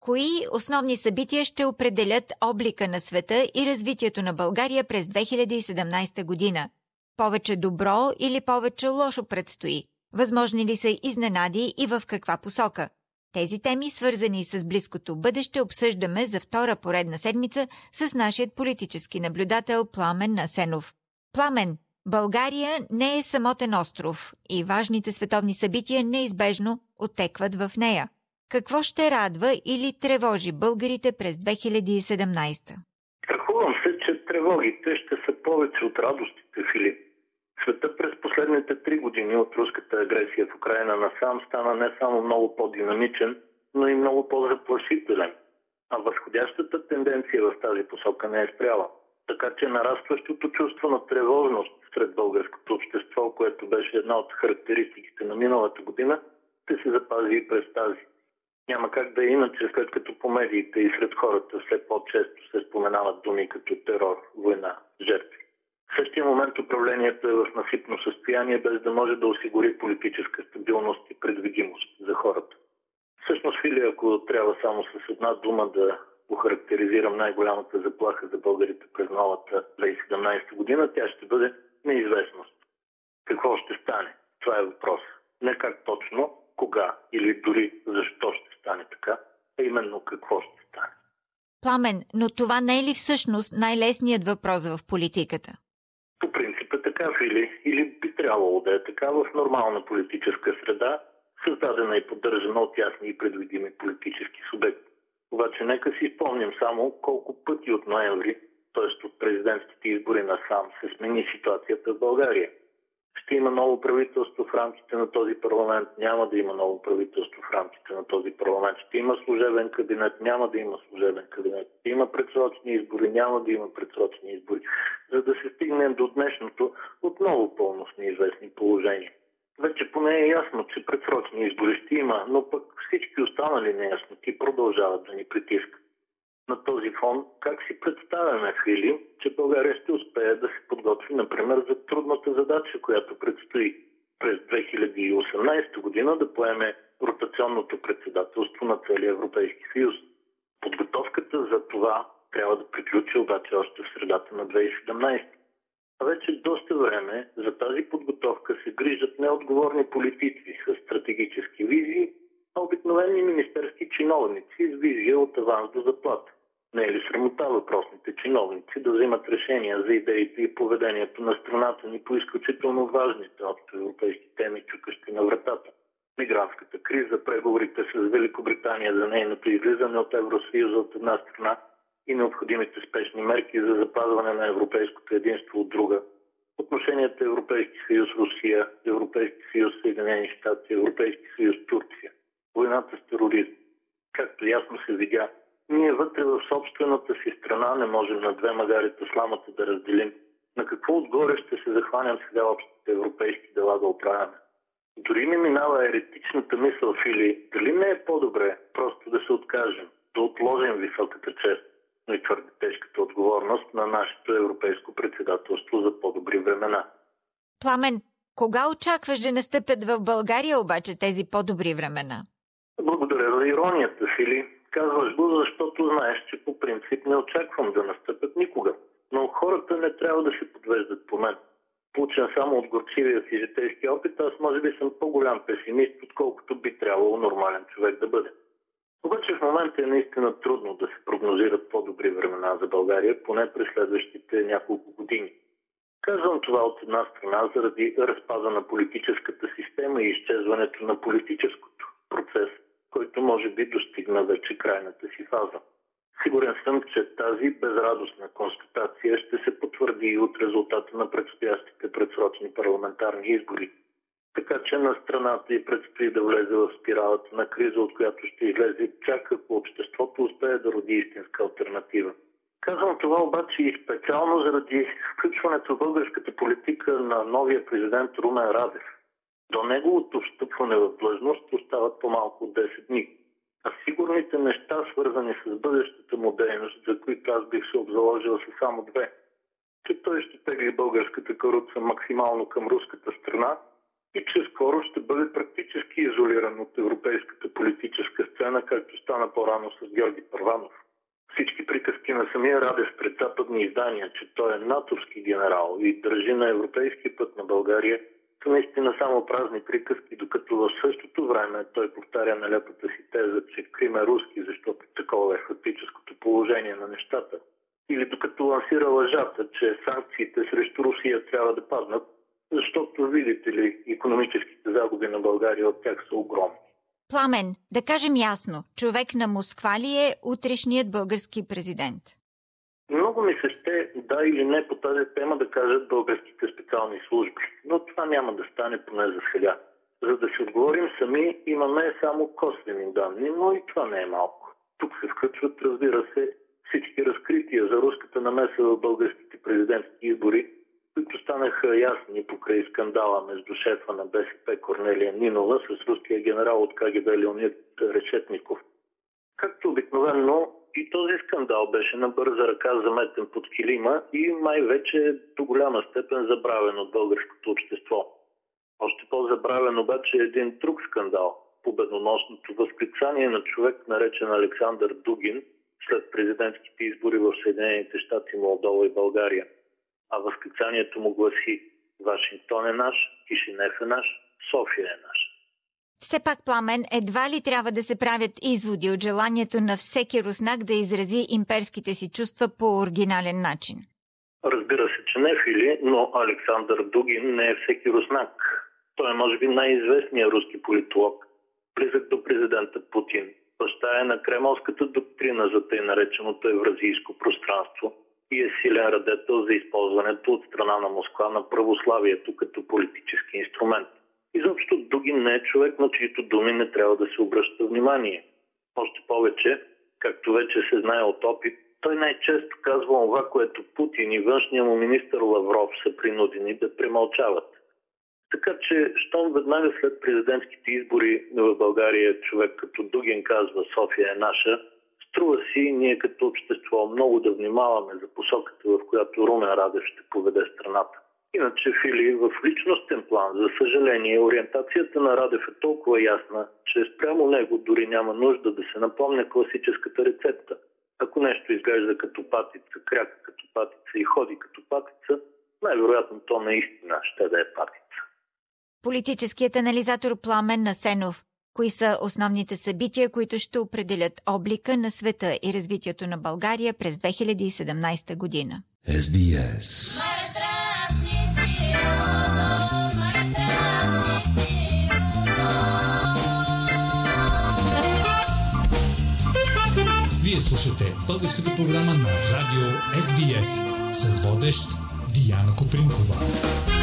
Кои основни събития ще определят облика на света и развитието на България през 2017 година? Повече добро или повече лошо предстои? Възможни ли са изненади и в каква посока? Тези теми, свързани с близкото бъдеще, обсъждаме за втора поредна седмица с нашият политически наблюдател Пламен Асенов. Пламен, България не е самотен остров и важните световни събития неизбежно оттекват в нея. Какво ще радва или тревожи българите през 2017? Страхувам се, че тревогите ще са повече от радостите, Филип. Света през последните 3 години от руската агресия в Украйна насам стана не само много по-динамичен, но и много по-заплашителен. А възходящата тенденция в тази посока не е спряла. Така че нарастващото чувство на тревожност сред българското общество, което беше една от характеристиките на миналата година, ще се запази и през тази. Няма как да е иначе, след като по медиите и сред хората все по-често се споменават думи като терор, война, жертви. В същия момент управлението е в насипно състояние, без да може да осигури политическа стабилност и предвидимост за хората. Всъщност, Фили, ако трябва само с една дума да охарактеризирам най-голямата заплаха за българите през новата 2017 година, тя ще бъде неизвестност. Какво ще стане? Това е въпрос. Не как точно, кога или дори защо ще стане така, а именно какво ще стане. Пламен, но това не е ли всъщност най-лесният въпрос в политиката? По принцип е така, Фили, или би трябвало да е така в нормална политическа среда, създадена и поддържана от ясни и предвидими политически субекти. Обаче нека си спомним само колко пъти от ноември, т.е. от президентските избори насам, се смени ситуацията в България. Ще има ново правителство в рамките на този парламент, няма да има ново правителство в рамките на този парламент. Ще има служебен кабинет, няма да има служебен кабинет. Ще има предсрочни избори, няма да има предсрочни избори. За да се стигнем до днешното отново пълно с неизвестни положения. Вече поне е ясно, че предсрочни избори ще има, но пък всички останали неясноти продължават да ни притискат. На този фон, как си представяме, Фили, че България ще успее да се подготви, например, за трудната задача, която предстои през 2018 година да поеме ротационното председателство на целия Европейски съюз. Подготовката за това трябва да приключи обаче още в средата на 2017. А вече доста време за тази подготовка се грижат неотговорни политици с стратегически визии, а обикновени министерски чиновници с визия от аванс до заплата. Не е ли срамота въпросните чиновници да взимат решения за идеите и поведението на страната ни по изключително важните общоевропейски теми, чукащи на вратата? Мигрантската криза, преговорите с Великобритания за нейното излизане от Евросъюза от една страна и необходимите спешни мерки за запазване на европейското единство от друга. Отношенията Европейски съюз Русия, Европейски съюз Съединени щати, Европейски съюз Турция. Войната с тероризм. Както ясно се видя, ние вътре в собствената си страна не можем на две магарита сламата да разделим. На какво отгоре ще се захванем сега общите европейски дела да оправяме? Дори не минава еретичната мисъл, Фили, дали не е по-добре просто да се откажем, да отложим високата чест, но и твърде тежката отговорност на нашето европейско председателство за по-добри времена. Пламен, кога очакваш да настъпят в България обаче тези по-добри времена? Благодаря за иронията, Фили. Казваш го, защото знаеш, че по принцип не очаквам да настъпят никога. Но хората не трябва да се подвеждат по мен. Получен само от горчивия си житейски опит, аз може би съм по-голям песимист, отколкото би трябвало нормален човек да бъде. Обаче в момента е наистина трудно да се прогнозират по-добри времена за България, поне през следващите няколко години. Казвам това от една страна заради разпада на политическата система и изчезването на политическото процес, който може би достигна вече крайната си фаза. Сигурен съм, че тази безрадостна констатация ще се потвърди и от резултата на предстоящите предсрочни парламентарни избори. Така че на страната й предстои да влезе в спиралата на криза, от която ще излезе чак ако обществото успее да роди истинска алтернатива. Казвам това обаче и специално заради включването в българската политика на новия президент Румен Радев. До неговото встъпване в длъжност остават по-малко от 10 дни. А сигурните неща, свързани с бъдещата му дейност, за които аз бих се обзаложил, са само две. Че той ще тегли българската каруца максимално към руската страна и че скоро ще бъде практически изолиран от европейската политическа сцена, както стана по-рано с Георги Първанов. Всички приказки на самия Радев пред западни издания, че той е натовски генерал и държи на европейски път на България, са наистина само празни приказки, докато в същото време той повтаря нелепата си теза, че Крим е руски, защото такова е фактическото положение на нещата. Или докато лансира лъжата, че санкциите срещу Русия трябва да паднат, защото, видите ли, икономическите загуби на България от тях са огромни. Пламен, да кажем ясно, човек на Москва ли е утрешният български президент? Много ми се ще, да или не, по тази тема да кажат българските специални служби. Но това няма да стане поне за сега. За да си отговорим сами, имаме само косвени данни, но и това не е малко. Тук се включват, разбира се, всички разкрития за руската намеса в българските президентски избори, които станаха ясни покрай скандала между шефа на БСП Корнелия Нинова с руския генерал от КГБ Леонид Решетников. Както обикновено, и този скандал беше на бърза ръка заметен под килима и май вече до голяма степен забравен от българското общество. Още по-забравен обаче е един друг скандал – победоносното възклицание на човек, наречен Александър Дугин, след президентските избори в Съединените щати, Молдова и България. А възклицанието му гласи: Вашингтон е наш, Кишинев е наш, София е наш. Все пак, Пламен, едва ли трябва да се правят изводи от желанието на всеки руснак да изрази имперските си чувства по оригинален начин? Разбира се, че не, Фили, но Александър Дугин не е всеки руснак. Той е, може би, най-известният руски политолог, близък до президента Путин. Баща е на кремълската доктрина за тъй нареченото евразийско пространство и е силен радетел за използването от страна на Москва на православието като политически инструмент. Изобщо Дугин не е човек, на чието думи не трябва да се обръща внимание. Още повече, както вече се знае от опит, той най-често казва това, което Путин и външния му министър Лавров са принудени да премълчават. Така че, щом веднага след президентските избори в България човек като Дугин казва София е наша, струва си ние като общество много да внимаваме за посоката, в която Румен Радев ще поведе страната. Иначе, Фили, в личностен план, за съжаление, ориентацията на Радев е толкова ясна, че спрямо него дори няма нужда да се напомня класическата рецепта. Ако нещо изглежда като патица, кряка като патица и ходи като патица, най-вероятно то наистина ще да е патица. Политическият анализатор Пламен Насенов. Кои са основните събития, които ще определят облика на света и развитието на България през 2017 година? SBS. Вие слушате българската програма на радио SBS с водещ Диана Копринкова.